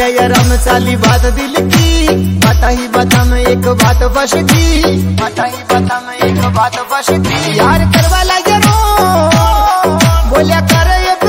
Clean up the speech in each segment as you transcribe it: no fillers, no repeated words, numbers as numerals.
यार हम चाली बात दिल की, बता ही बता में एक बात बस की, बता ही बता में एक बात बस की। यार करवा लगे रो बोलिया कर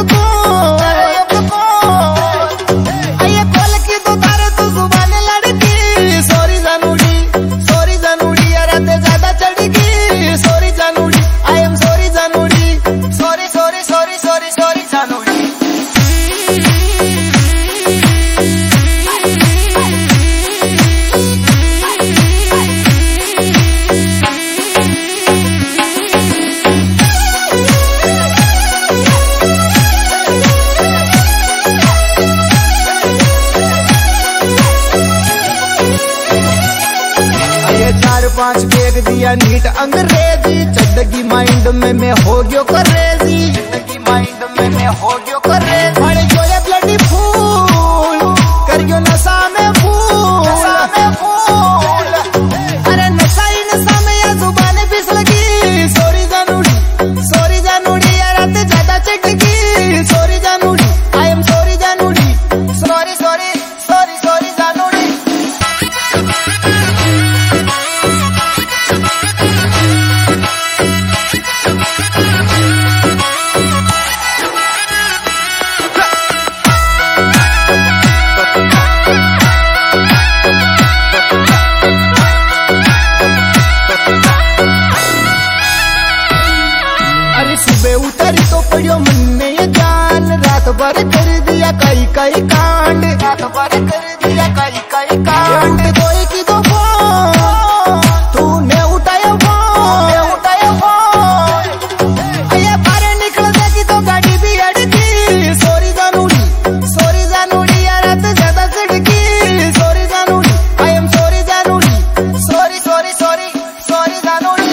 पांच फेंक दिया नीट अंग्रेजी, जिंदगी माइंड में मैं हो गयो क्रेजी, जिंदगी माइंड में मैं हो गयो क्रेजी। बड़े जो ये ब्लडी फूल करियो नशा में फूल, नशा में फूल। अरे नशा ही नशा में या जुबान फिस लगी। सॉरी जानूड़ी यार रात ज्यादा चटकी। सॉरी जानूड़ी आई एम सॉरी जानूड़ी, सॉरी सॉरी सॉरी सॉरी जानूड़ी। सुबह उतरी तो पड़ियो मन में ये जान, रात भर कर दिया कई कई कांड, रात भर कर दिया कई कई कांड। कोई की तो फोन तूने उठाया फोन, ये बाहर निकल जाएगी तो गाड़ी भी अड़की। सॉरी जानूड़ी यार रात ज्यादा सड़की। सॉरी जानूड़ी आई एम सॉरी जानूड़ी, सॉरी सॉरी सॉरी सॉरी जानूड़ी।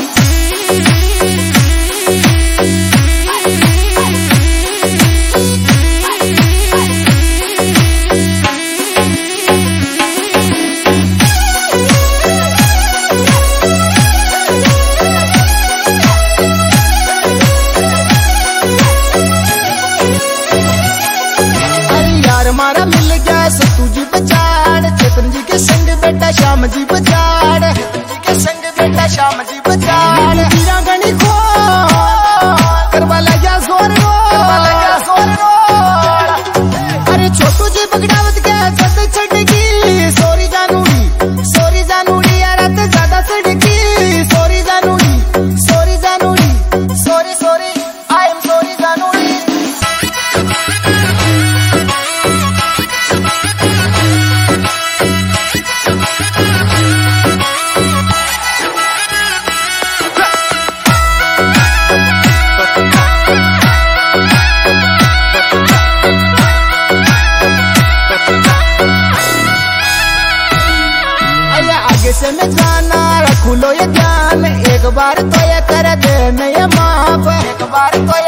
हमारा मिल गया सत्तू जी बजाड़, चेतन जी के संग बेटा श्याम जी बजाड़, चेतन जी के संग बेटा श्याम जी बजाड़। हीरा गणी खो करवा लगा जोर अरे छोटू जी बगड़ावत के जद छड़की। सॉरी जानूड़ी यार रात ज्यादा सड़की। सॉरी जानूड़ी sorry sorry I am sorry जानूड़ी। से मैं जाना रखू लो ये ध्यान, एक बार तो ये कर दे मैं ये माफ, एक बार तो